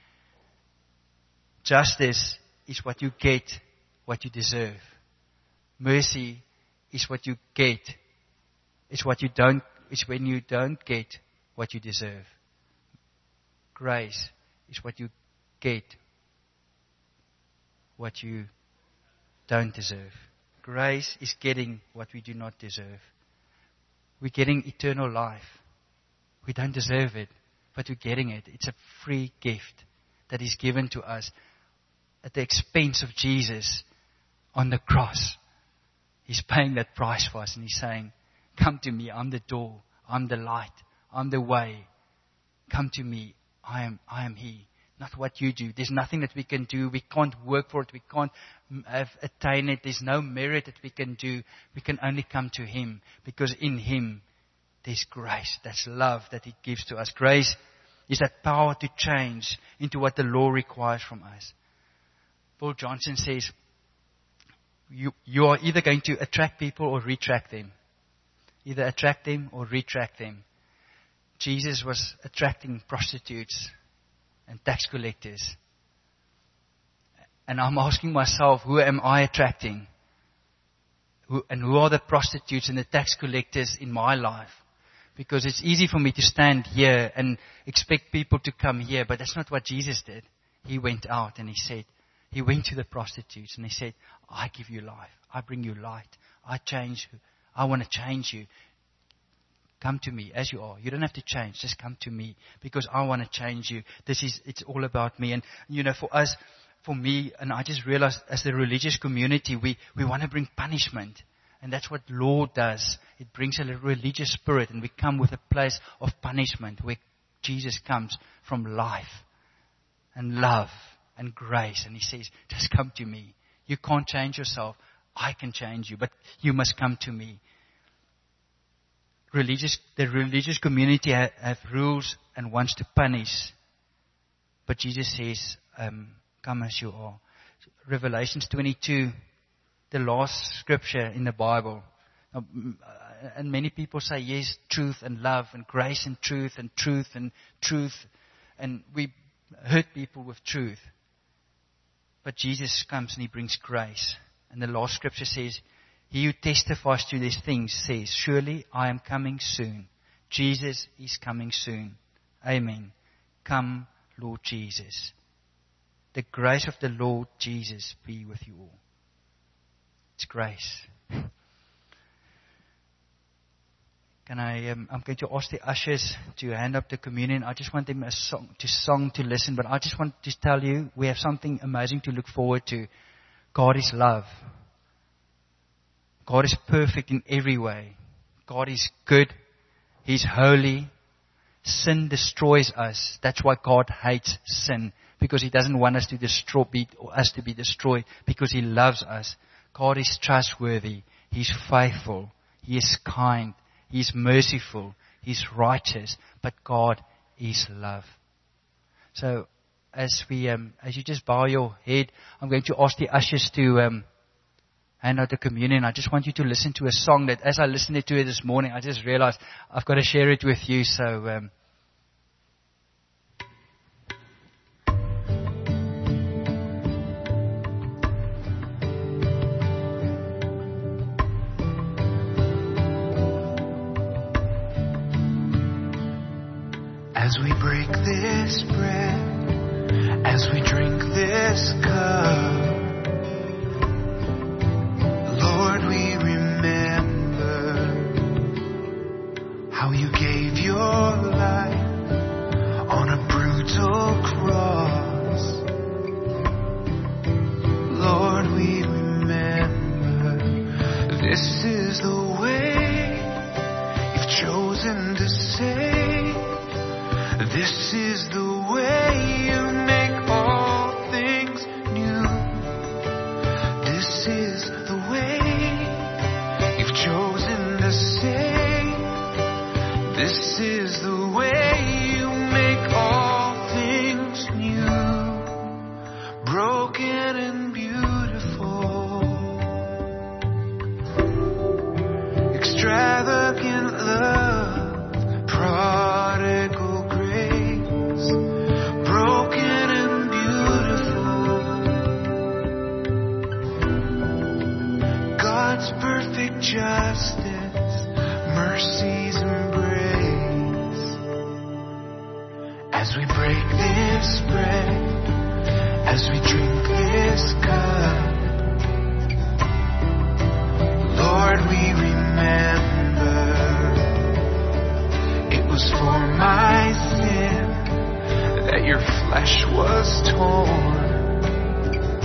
Justice is what you get, what you deserve. Mercy is what you get. It's what you don't, it's when you don't get what you deserve. Grace is what you get, what you don't deserve. Grace is getting what we do not deserve. We're getting eternal life. We don't deserve it, but we're getting it. It's a free gift that is given to us at the expense of Jesus on the cross. He's paying that price for us, and He's saying, come to me, I'm the door, I'm the light, I'm the way. Come to me, I am, I am He. Not what you do. There's nothing that we can do. We can't work for it. We can't have, attain it. There's no merit that we can do. We can only come to Him, because in Him there's grace. That's love that He gives to us. Grace is that power to change into what the law requires from us. Paul Johnson says, you, you are either going to attract people or retract them. Either attract them or retract them. Jesus was attracting prostitutes and tax collectors. And I'm asking myself, who am I attracting? Who, and who are the prostitutes and the tax collectors in my life? Because it's easy for me to stand here and expect people to come here, but that's not what Jesus did. He went out and He said, He went to the prostitutes and He said, I give you life. I bring you light. I change you. I want to change you. Come to me as you are. You don't have to change. Just come to me, because I want to change you. This is, it's all about me. And, you know, for us, for me, and I just realized as the religious community, we, we want to bring punishment. And that's what law does. It brings a religious spirit, and we come with a place of punishment where Jesus comes from life and love and grace. And He says, just come to me. You can't change yourself. I can change you, but you must come to me. Religious, the religious community have, have rules and wants to punish. But Jesus says, um, come as you are. Revelations twenty-two, the last scripture in the Bible. And many people say, yes, truth and love and grace and truth and truth and truth. And we hurt people with truth. But Jesus comes and He brings grace. And the last scripture says, He who testifies to these things says, surely I am coming soon. Jesus is coming soon. Amen. Come, Lord Jesus. The grace of the Lord Jesus be with you all. It's grace. Can I, um, I'm going to ask the ushers to hand up the communion. I just want them a song, to song to listen, but I just want to tell you, we have something amazing to look forward to. God is love. God is perfect in every way. God is good. He's holy. Sin destroys us. That's why God hates sin. Because He doesn't want us to destroy, be, us to be destroyed. Because He loves us. God is trustworthy. He's faithful. He is kind. He's merciful. He's righteous. But God is love. So, as we, um, as you just bow your head, I'm going to ask the ushers to um, hand out the communion. I just want you to listen to a song that, as I listened to it this morning, I just realized I've got to share it with you. So, um, as we break this bread, as we drink this cup, Lord, we remember how you gave your life on a brutal cross. Lord, we remember this is the way you've chosen to save. This is the way you make all things new. This is the way you've chosen to save. This is the way you make all things new. Broken and beautiful. Extravagant love. Prodigal. Perfect justice, mercy's embrace. As we break this bread, as we drink this cup, Lord, we remember it was for my sin that your flesh was torn.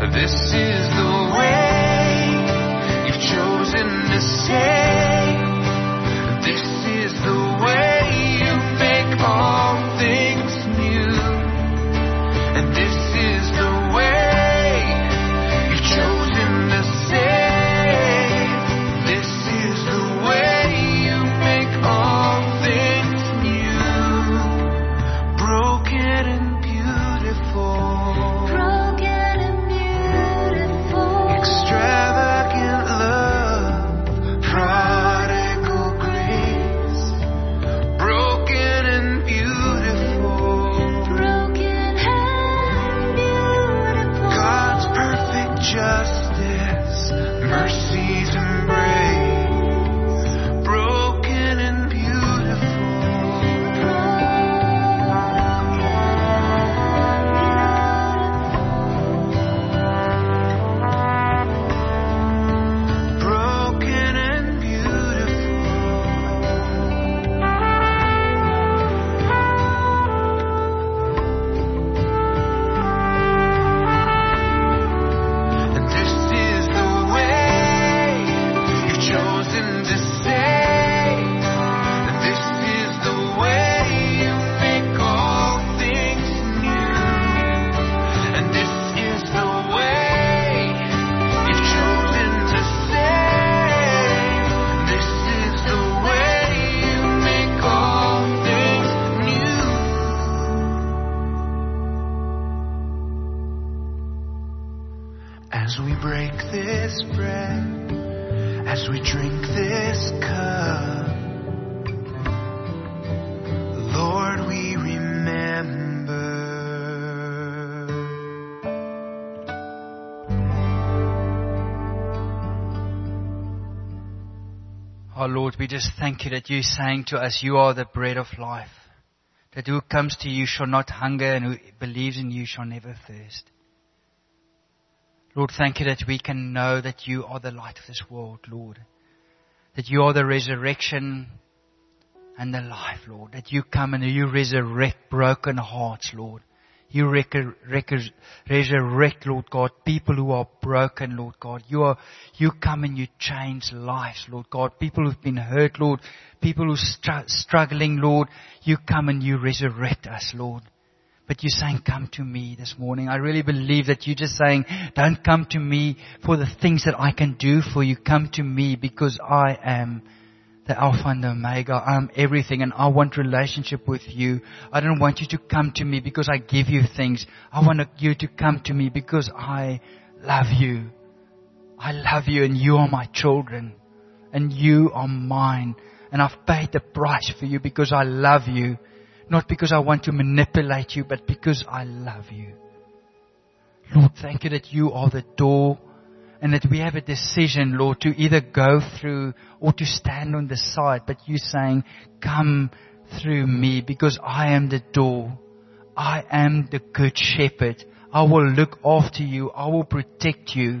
This is the way you've chosen to save. This is the way you make all things new. And this is the way you've chosen to save. This is the way you make all things new. Broken and beautiful. Broken and beautiful. Extravagant love, prodigal grace. Broken and beautiful. Broken and beautiful. God's perfect justice, mercy's embrace. Broken and beautiful. Broken and beautiful. And this is the way you've chosen to save. And this is the way you make all things new. And this is the way you've chosen to save. This is the way you make all things new. As we break this bread, as we drink this cup, Lord, we remember. Oh Lord, we just thank you that you're saying to us, you are the bread of life. That who comes to you shall not hunger, and who believes in you shall never thirst. Lord, thank you that we can know that you are the light of this world, Lord. That you are the resurrection and the life, Lord. That you come and you resurrect broken hearts, Lord. You rec- rec- resurrect, Lord God, people who are broken, Lord God. You are, you come and you change lives, Lord God. People who've been hurt, Lord. People who are str- struggling, Lord. You come and you resurrect us, Lord. But you're saying, come to me this morning. I really believe that you're just saying, don't come to me for the things that I can do for you. Come to me because I am the Alpha and the Omega. I'm everything, and I want relationship with you. I don't want you to come to me because I give you things. I want you to come to me because I love you. I love you, and you are my children. And you are mine. And I've paid the price for you because I love you. Not because I want to manipulate you, but because I love you. Lord, thank you that you are the door, and that we have a decision, Lord, to either go through or to stand on the side. But you're saying, come through me because I am the door. I am the good shepherd. I will look after you. I will protect you.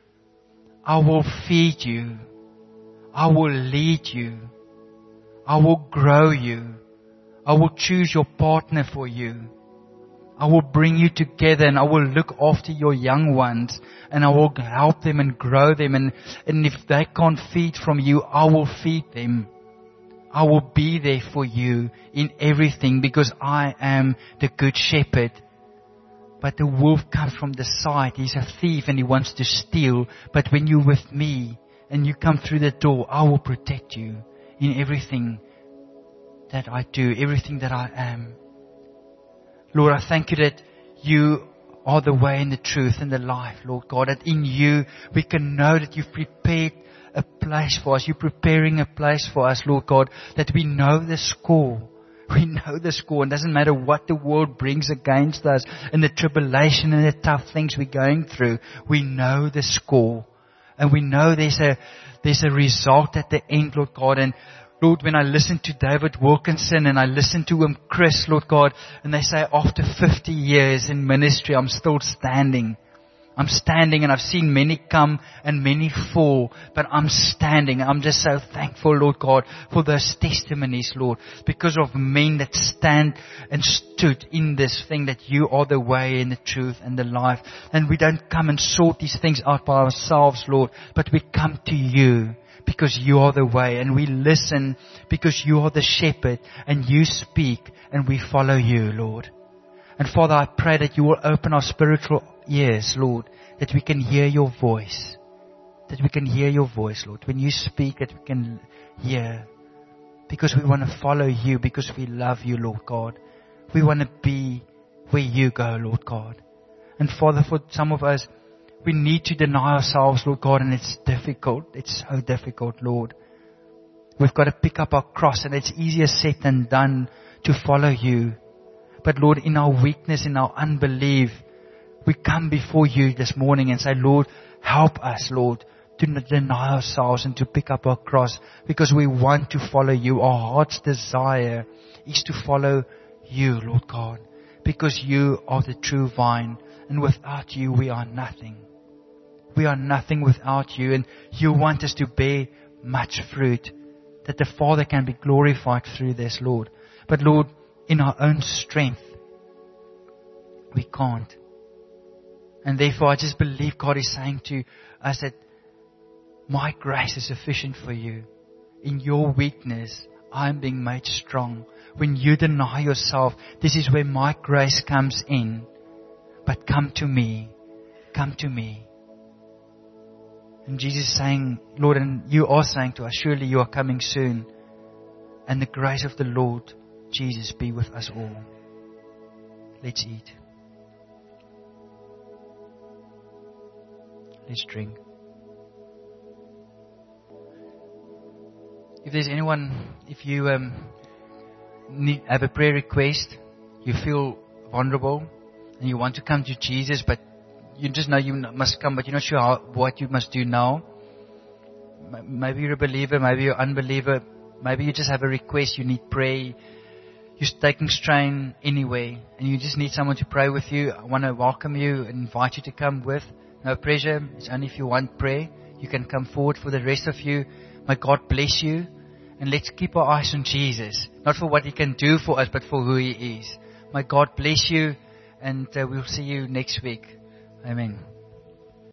I will feed you. I will lead you. I will grow you. I will choose your partner for you. I will bring you together, and I will look after your young ones, and I will help them and grow them. And, and if they can't feed from you, I will feed them. I will be there for you in everything because I am the good shepherd. But the wolf comes from the side. He's a thief and he wants to steal. But when you're with me and you come through the door, I will protect you in everything that I do, everything that I am. Lord, I thank you that you are the way and the truth and the life, Lord God. That in you we can know that you've prepared a place for us. You're preparing a place for us, Lord God. That we know the score. We know the score. It doesn't matter what the world brings against us and the tribulation and the tough things we're going through. We know the score. And we know there's a, there's a result at the end, Lord God. And Lord, when I listen to David Wilkinson and I listen to him, Chris, Lord God, and they say after fifty years in ministry, I'm still standing. I'm standing, and I've seen many come and many fall, but I'm standing. I'm just so thankful, Lord God, for those testimonies, Lord, because of men that stand and stood in this thing that you are the way and the truth and the life. And we don't come and sort these things out by ourselves, Lord, but we come to you because you are the way, and we listen because you are the shepherd, and you speak and we follow you, Lord. And Father, I pray that you will open our spiritual ears, Lord, that we can hear your voice. That we can hear your voice, Lord. When you speak, that we can hear. Because we want to follow you, because we love you, Lord God. We want to be where you go, Lord God. And Father, for some of us, we need to deny ourselves, Lord God, and it's difficult. It's so difficult, Lord. We've got to pick up our cross, and it's easier said than done to follow you. But Lord, in our weakness, in our unbelief, we come before you this morning and say, Lord, help us, Lord, to deny ourselves and to pick up our cross, because we want to follow you. Our heart's desire is to follow you, Lord God, because you are the true vine, and without you we are nothing. We are nothing without you, and you want us to bear much fruit, that the Father can be glorified through this, Lord. But Lord, in our own strength, we can't. And therefore, I just believe God is saying to us that my grace is sufficient for you. In your weakness, I am being made strong. When you deny yourself, this is where my grace comes in. But come to me. Come to me. And Jesus is saying, Lord, and you are saying to us, surely you are coming soon. And the grace of the Lord Jesus be with us all. Let's eat. Let's drink. If there's anyone, if you um, need, have a prayer request, you feel vulnerable, and you want to come to Jesus, but you just know you must come, but you're not sure how, what you must do now. Maybe you're a believer, maybe you're an unbeliever, maybe you just have a request, you need prayer, you're taking strain anyway, and you just need someone to pray with you. I want to welcome you and invite you to come with. No pressure. It's only if you want prayer, you can come forward. For the rest of you, may God bless you. And let's keep our eyes on Jesus. Not for what He can do for us, but for who He is. May God bless you. And uh, we'll see you next week. Amen.